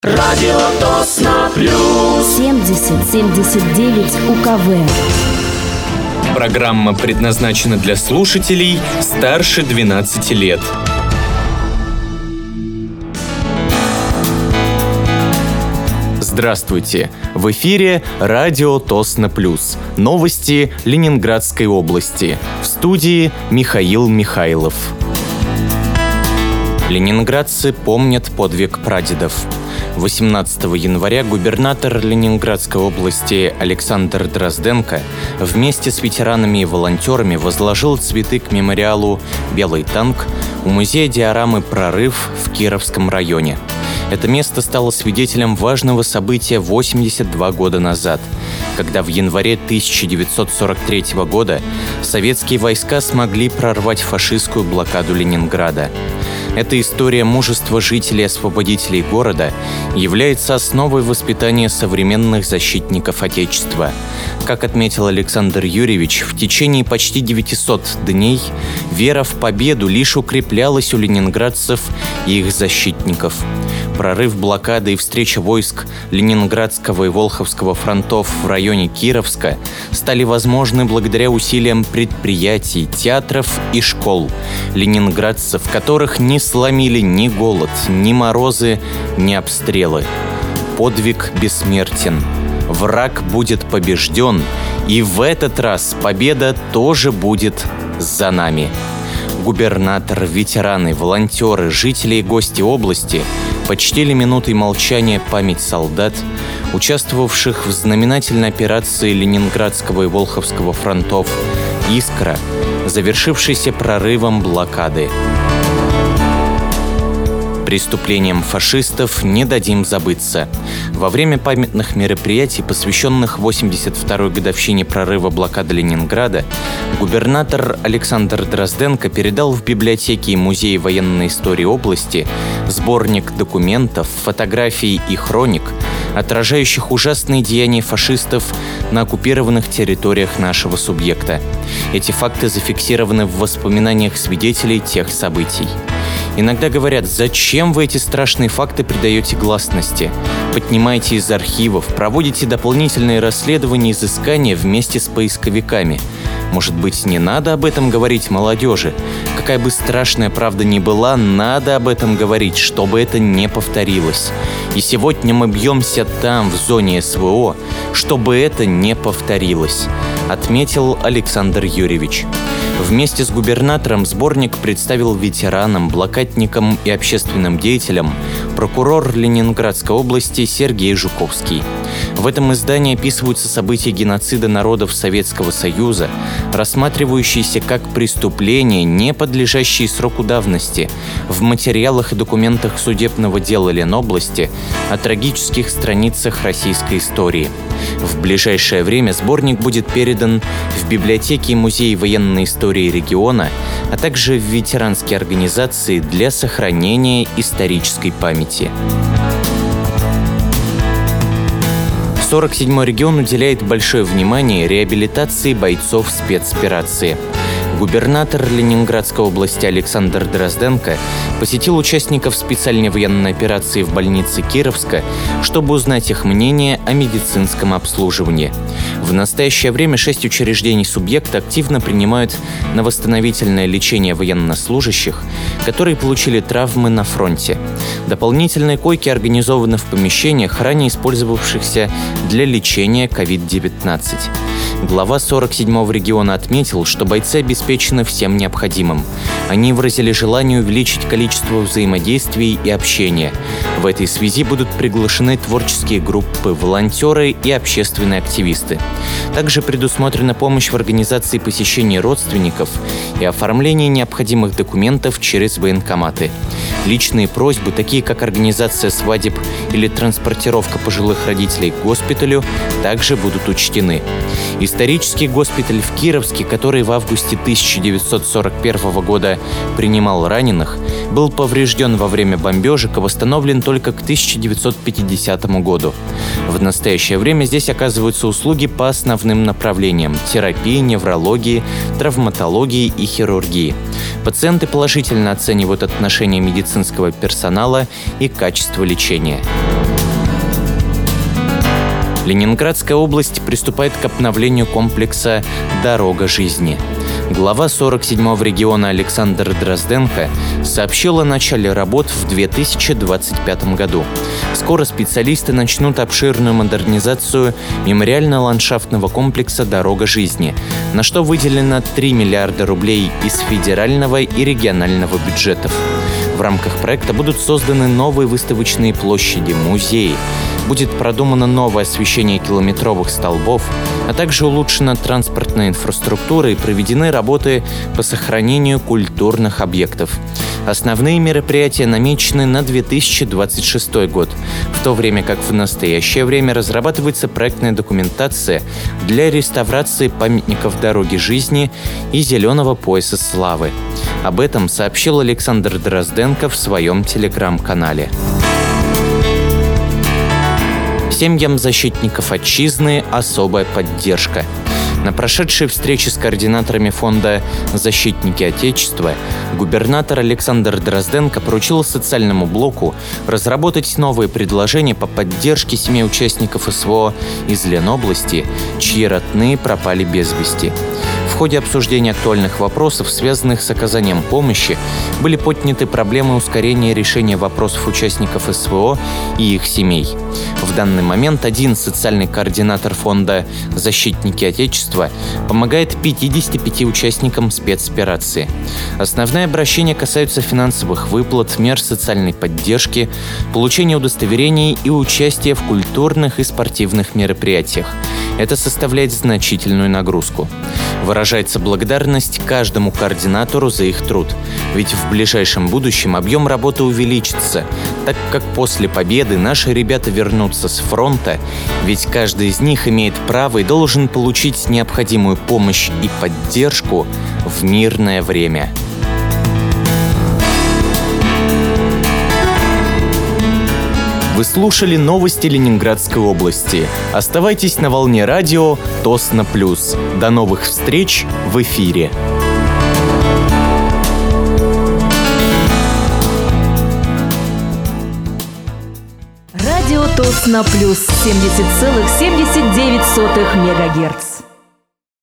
Радио Тосно Плюс 70-79 УКВ. Программа предназначена для слушателей старше 12 лет. Здравствуйте! В эфире радио Тосно Плюс. Новости Ленинградской области. В студии Михаил Михайлов. Ленинградцы помнят подвиг прадедов. 18 января губернатор Ленинградской области Александр Дрозденко вместе с ветеранами и волонтерами возложил цветы к мемориалу «Белый танк» у музея диорамы «Прорыв» в Кировском районе. Это место стало свидетелем важного события 82 года назад, когда в январе 1943 года советские войска смогли прорвать фашистскую блокаду Ленинграда. Эта история мужества жителей-освободителей города является основой воспитания современных защитников Отечества. Как отметил Александр Юрьевич, в течение почти 900 дней вера в победу лишь укреплялась у ленинградцев и их защитников. Прорыв блокады и встреча войск Ленинградского и Волховского фронтов в районе Кировска стали возможны благодаря усилиям предприятий, театров и школ, ленинградцев, которых не сломили ни голод, ни морозы, ни обстрелы. Подвиг бессмертен. Враг будет побежден, и в этот раз победа тоже будет за нами. Губернатор, ветераны, волонтеры, жители и гости области почтили минутой молчания память солдат, участвовавших в знаменательной операции Ленинградского и Волховского фронтов «Искра», завершившейся прорывом блокады. Преступлениям фашистов не дадим забыться. Во время памятных мероприятий, посвященных 82-й годовщине прорыва блокады Ленинграда, губернатор Александр Дрозденко передал в библиотеке и музее военной истории области сборник документов, фотографий и хроник, отражающих ужасные деяния фашистов на оккупированных территориях нашего субъекта. Эти факты зафиксированы в воспоминаниях свидетелей тех событий. Иногда говорят: зачем вы эти страшные факты придаете гласности? Поднимаете из архивов, проводите дополнительные расследования и изыскания вместе с поисковиками. Может быть, не надо об этом говорить молодежи? Какая бы страшная правда ни была, надо об этом говорить, чтобы это не повторилось. И сегодня мы бьемся там, в зоне СВО, чтобы это не повторилось, отметил Александр Юрьевич. Вместе с губернатором сборник представил ветеранам, блокадникам и общественным деятелям прокурор Ленинградской области Сергей Жуковский. В этом издании описываются события геноцида народов Советского Союза, рассматривающиеся как преступления, не подлежащие сроку давности, в материалах и документах судебного дела Ленобласти о трагических страницах российской истории. В ближайшее время сборник будет передан в библиотеки и музеи военной истории региона, а также в ветеранские организации для сохранения исторической памяти. 47-й регион уделяет большое внимание реабилитации бойцов спецоперации. Губернатор Ленинградской области Александр Дрозденко посетил участников специальной военной операции в больнице Кировска, чтобы узнать их мнение о медицинском обслуживании. В настоящее время 6 учреждений субъекта активно принимают на восстановительное лечение военнослужащих, которые получили травмы на фронте. Дополнительные койки организованы в помещениях, ранее использовавшихся для лечения COVID-19. Глава 47-го региона отметил, что бойцы обеспечены всем необходимым. Они выразили желание увеличить количество взаимодействий и общения. В этой связи будут приглашены творческие группы, волонтеры и общественные активисты. Также предусмотрена помощь в организации посещений родственников и оформлении необходимых документов через военкоматы. Личные просьбы, такие как организация свадеб или транспортировка пожилых родителей к госпиталю, также будут учтены. Исторический госпиталь в Кировске, который в августе 1941 года принимал раненых, был поврежден во время бомбежек и восстановлен только к 1950 году. В настоящее время здесь оказываются услуги по основным направлениям – терапии, неврологии, травматологии и хирургии. Пациенты положительно оценивают отношение медицинского персонала и качество лечения. Ленинградская область приступает к обновлению комплекса «Дорога жизни». Глава 47-го региона Александр Дрозденко сообщил о начале работ в 2025 году. Скоро специалисты начнут обширную модернизацию мемориально-ландшафтного комплекса «Дорога жизни», на что выделено 3 миллиарда рублей из федерального и регионального бюджетов. В рамках проекта будут созданы новые выставочные площади, музеи. Будет продумано новое освещение километровых столбов, а также улучшена транспортная инфраструктура и проведены работы по сохранению культурных объектов. Основные мероприятия намечены на 2026 год, в то время как в настоящее время разрабатывается проектная документация для реставрации памятников дороги жизни и зеленого пояса славы. Об этом сообщил Александр Дрозденко в своем телеграм-канале. Семьям защитников отчизны особая поддержка. На прошедшей встрече с координаторами фонда «Защитники Отечества» губернатор Александр Дрозденко поручил социальному блоку разработать новые предложения по поддержке семей участников СВО из Ленобласти, чьи родные пропали без вести. В ходе обсуждения актуальных вопросов, связанных с оказанием помощи, были подняты проблемы ускорения решения вопросов участников СВО и их семей. В данный момент один социальный координатор фонда «Защитники Отечества» помогает 55 участникам спецоперации. Основные обращения касаются финансовых выплат, мер социальной поддержки, получения удостоверений и участия в культурных и спортивных мероприятиях. Это составляет значительную нагрузку. Выражается благодарность каждому координатору за их труд, ведь в ближайшем будущем объем работы увеличится, так как после победы наши ребята вернутся с фронта, ведь каждый из них имеет право и должен получить необходимую помощь и поддержку в мирное время. Вы слушали новости Ленинградской области. Оставайтесь на волне радио Тосно Плюс. До новых встреч в эфире. Радио Тосно Плюс 70,79 МГц.